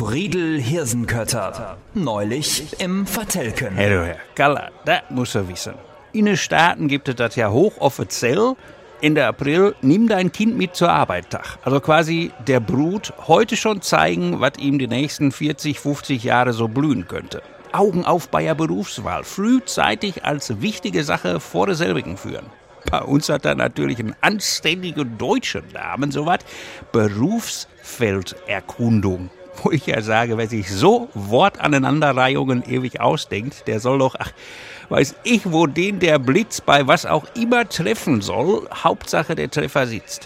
Friedel Hirsenkötter. Neulich im Vertelken. Herr Galler, das muss er wissen. In den Staaten gibt es das ja hochoffiziell. Ende April, nimm dein Kind mit zur Arbeit. Also quasi der Brut heute schon zeigen, was ihm die nächsten 40, 50 Jahre so blühen könnte. Augen auf bei der Berufswahl. Frühzeitig als wichtige Sache vor derselbigen führen. Bei uns hat er natürlich einen anständigen deutschen Namen, sowas. Berufsfelderkundung. Wo ich ja sage, wer sich so Wortaneinanderreihungen ewig ausdenkt, der soll doch, weiß ich, wo den der Blitz bei was auch immer treffen soll. Hauptsache der Treffer sitzt.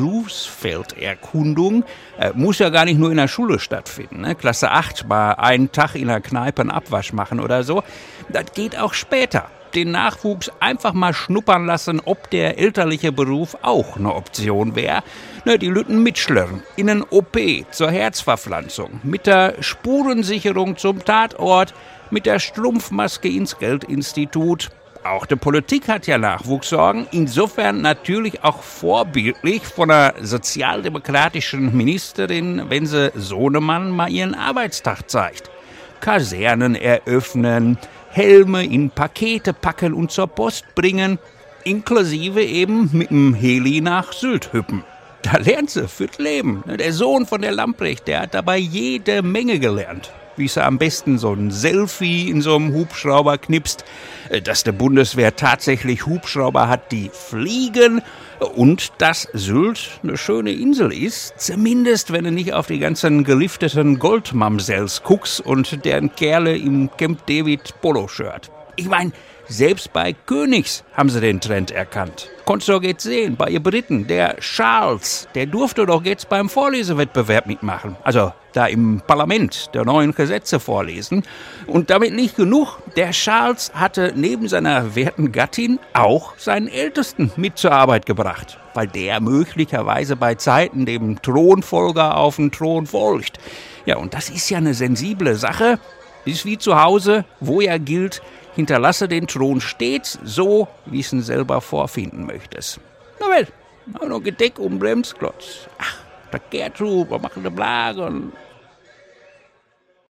Berufsfelderkundung muss ja gar nicht nur in der Schule stattfinden. Ne? Klasse 8 mal einen Tag in der Kneipe einen Abwasch machen oder so. Das geht auch später. Den Nachwuchs einfach mal schnuppern lassen, ob der elterliche Beruf auch eine Option wäre. Ne, die Lütten mitschlörren, in einen OP zur Herzverpflanzung, mit der Spurensicherung zum Tatort, mit der Strumpfmaske ins Geldinstitut. Auch die Politik hat ja Nachwuchssorgen, insofern natürlich auch vorbildlich von einer sozialdemokratischen Ministerin, wenn sie Sohnemann mal ihren Arbeitstag zeigt. Kasernen eröffnen, Helme in Pakete packen und zur Post bringen, inklusive eben mit dem Heli nach Sylt hüppen. Da lernt sie fürs Leben. Der Sohn von der Lamprecht, der hat dabei jede Menge gelernt. Wie sie am besten so ein Selfie in so einem Hubschrauber knipst, dass die Bundeswehr tatsächlich Hubschrauber hat, die fliegen und dass Sylt eine schöne Insel ist, zumindest wenn du nicht auf die ganzen gelifteten Goldmamsells guckst und deren Kerle im Camp David Polo-Shirt. Ich meine, selbst bei Königs haben sie den Trend erkannt. Konntest du doch jetzt sehen, bei ihr Briten, der Charles, der durfte doch jetzt beim Vorlesewettbewerb mitmachen. Also da im Parlament der neuen Gesetze vorlesen. Und damit nicht genug, der Charles hatte neben seiner werten Gattin auch seinen Ältesten mit zur Arbeit gebracht. Weil der möglicherweise bei Zeiten dem Thronfolger auf den Thron folgt. Ja, und das ist ja eine sensible Sache. Ist wie zu Hause, wo ja gilt, hinterlasse den Thron stets so, wie es ihn selber vorfinden möchtest. Na well, noch ein Gedeck um Bremsklotz. Ach, der Gertrud, wir machen eine Blage und